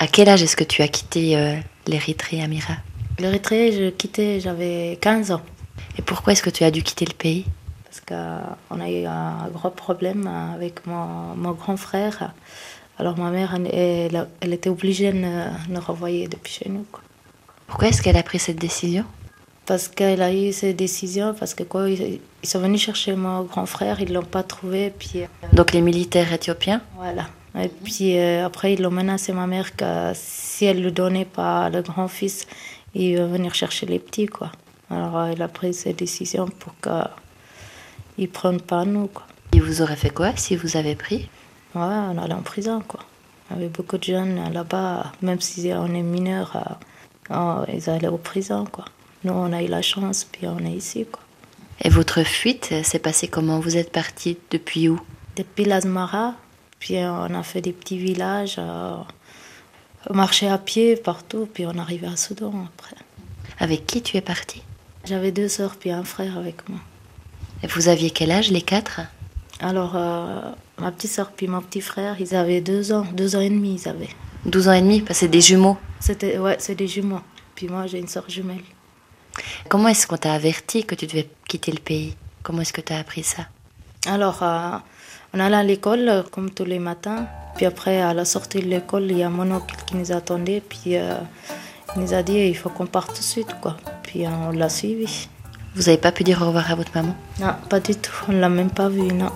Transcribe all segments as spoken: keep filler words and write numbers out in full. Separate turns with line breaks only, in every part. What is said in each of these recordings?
À quel âge est-ce que tu as quitté euh, l'Érythrée, Amira?
L'Érythrée, je quittais, j'avais quinze ans.
Et pourquoi est-ce que tu as dû quitter le pays?
Parce qu'on a eu un gros problème avec mon, mon grand frère. Alors ma mère, elle, elle était obligée de nous renvoyer depuis chez nous, quoi.
Pourquoi est-ce qu'elle a pris cette décision?
Parce qu'elle a eu cette décision, parce que quoi, ils, ils sont venus chercher mon grand frère, ils ne l'ont pas trouvé. Puis, euh,
Donc les militaires éthiopiens?
Voilà. Et puis euh, après, ils l'ont menacé ma mère que si elle ne lui donnait pas le grand-fils, il va venir chercher les petits, quoi. Alors elle a pris cette décision pour qu'ils ne prennent pas nous, quoi.
Et vous aurez fait quoi si vous avez pris?
Ouais, on allait en prison, quoi. Il y avait beaucoup de jeunes là-bas, même si on est mineurs, euh, ils allaient en prison, quoi. Nous, on a eu la chance, puis on est ici, quoi.
Et votre fuite s'est passée comment? Vous êtes parti depuis où?
Depuis l'Asmara, puis on a fait des petits villages, euh, on marchait à pied partout, puis on arrivait à Soudan après.
Avec qui tu es parti?
J'avais deux sœurs, puis un frère avec moi.
Et vous aviez quel âge, les quatre?
Alors, euh, ma petite sœur puis mon petit frère, ils avaient deux ans, deux ans et demi, ils avaient.
douze ans et demi, parce que c'est des jumeaux.
C'était, ouais, c'est des jumeaux. Puis moi, j'ai une sœur jumelle.
Comment est-ce qu'on t'a averti que tu devais quitter le pays? Comment est-ce que tu as appris ça?
Alors, euh, on allait à l'école, comme tous les matins. Puis après, à la sortie de l'école, il y a mon oncle qui nous attendait. Puis euh, il nous a dit, il faut qu'on parte tout de suite, quoi. Puis on l'a suivi.
Vous n'avez pas pu dire au revoir à votre maman?
Non, pas du tout. On ne l'a même pas vue, non.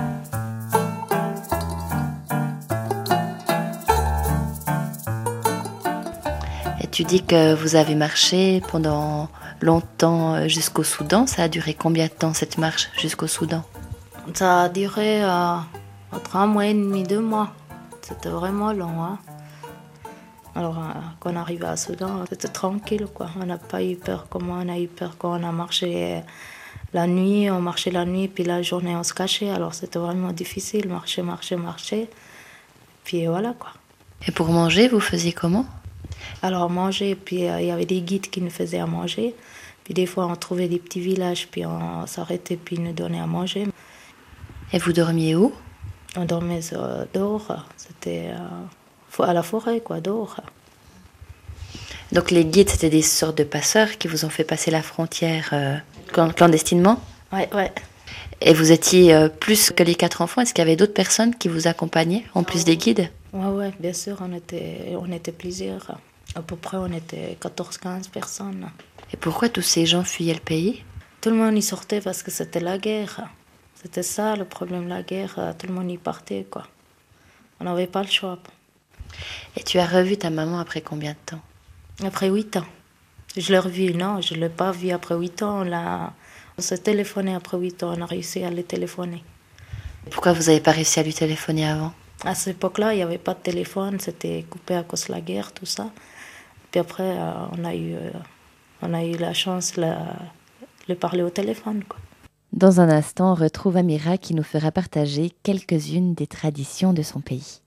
Et tu dis que vous avez marché pendant longtemps jusqu'au Soudan. Ça a duré combien de temps, cette marche jusqu'au Soudan?
Ça a duré euh, entre un mois et demi, deux mois. C'était vraiment long, hein. Alors, euh, quand on arrivait à Soudan, c'était tranquille, quoi. On n'a pas eu peur comme on a eu peur quand on a marché la nuit. On marchait la nuit, puis la journée, on se cachait. Alors, c'était vraiment difficile, marcher, marcher, marcher. Puis voilà, quoi.
Et pour manger, vous faisiez comment?
Alors, manger, puis il euh, y avait des guides qui nous faisaient à manger. Puis des fois, on trouvait des petits villages, puis on s'arrêtait, puis ils nous donnaient à manger.
Et vous dormiez où?
On dormait euh, dehors. C'était... Euh, à la forêt, quoi, dehors.
Donc les guides, c'était des sortes de passeurs qui vous ont fait passer la frontière euh, clandestinement?
Ouais, ouais.
Et vous étiez euh, plus que les quatre enfants? Est-ce qu'il y avait d'autres personnes qui vous accompagnaient, en plus des guides?
Ouais, ouais, bien sûr, on était, on était plusieurs. À peu près, on était quatorze quinze personnes.
Et pourquoi tous ces gens fuyaient le pays?
Tout le monde y sortait parce que c'était la guerre. C'était ça le problème, la guerre. Tout le monde y partait, quoi. On n'avait pas le choix.
Et tu as revu ta maman après combien de temps?
Après huit ans. Je l'ai revue, non, je ne l'ai pas vue après huit ans. On, l'a... on s'est téléphoné après huit ans, on a réussi à les téléphoner.
Pourquoi vous n'avez pas réussi à lui téléphoner avant?
À cette époque-là, il n'y avait pas de téléphone, c'était coupé à cause de la guerre, tout ça. Puis après, euh, on, a eu, euh, on a eu la chance de le parler au téléphone, quoi.
Dans un instant, on retrouve Amira qui nous fera partager quelques-unes des traditions de son pays.